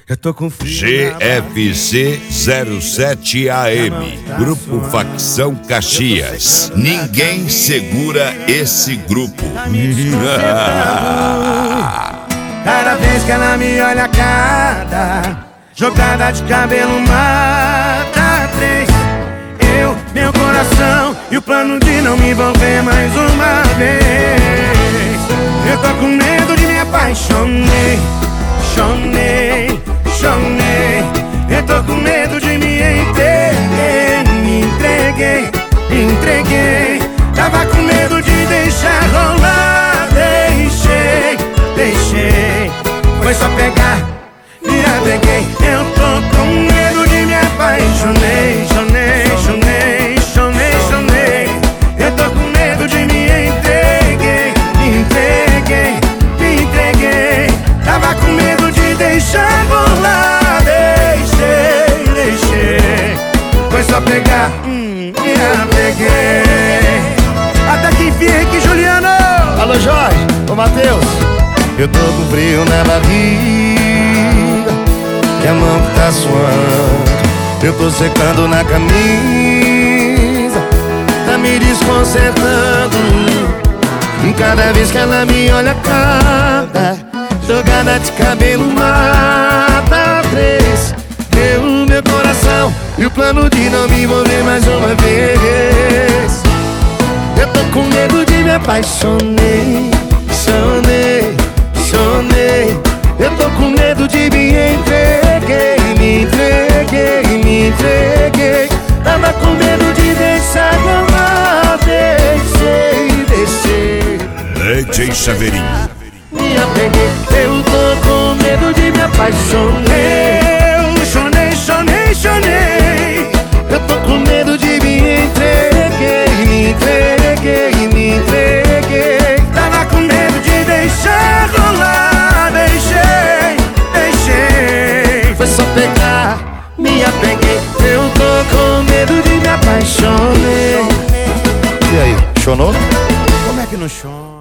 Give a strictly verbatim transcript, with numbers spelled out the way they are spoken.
Eu tô com frio. G F C zero sete A M, Grupo Facção Caxias. Ninguém segura esse grupo. Cada vez que ela me olha, cada jogada de cabelo mata três. Eu, meu coração e o plano de não me envolver mais uma vez. Eu tô com medo de me apaixonei, chonei, chonei. Eu tô com medo de me entreguei, me entreguei, me entreguei. Tava com medo de deixar rolar, deixei, deixei. Foi só pegar, me apeguei. Eu tô com medo de me apaixonei, chonei, chonei, chonei, chonei. Eu tô com medo de me entreguei, me entreguei, me entreguei. Tava com medo de deixar rolar, deixei, deixei. Foi só pegar, hum, me apeguei. Até que enfim, Henrique Juliano. Alô Jorge, ô Matheus. Eu tô com frio na barriga e a mão que tá suando. Eu tô secando na camisa, tá me desconcertando. Cada vez que ela me olha, cada jogada de cabelo mata três. Eu, meu coração e o plano de não me envolver mais uma vez. Eu tô com medo de me apaixonei, chonei, chonei. Eu tô com medo de me entreguei, me entreguei, me entreguei. Tava com medo de deixar rolar, deixei, deixei. Leite em Chaveirinho. Me apeguei, eu tô com medo de me apaixonar. Eu chonei, chonei, chonei. Eu tô com medo de me entreguei, me entreguei, me entreguei. Tava com medo de deixar rolar, deixei, deixei. Foi só pegar, me apeguei. Eu tô com medo de me apaixonar. E aí, chonou? Como é que não chora?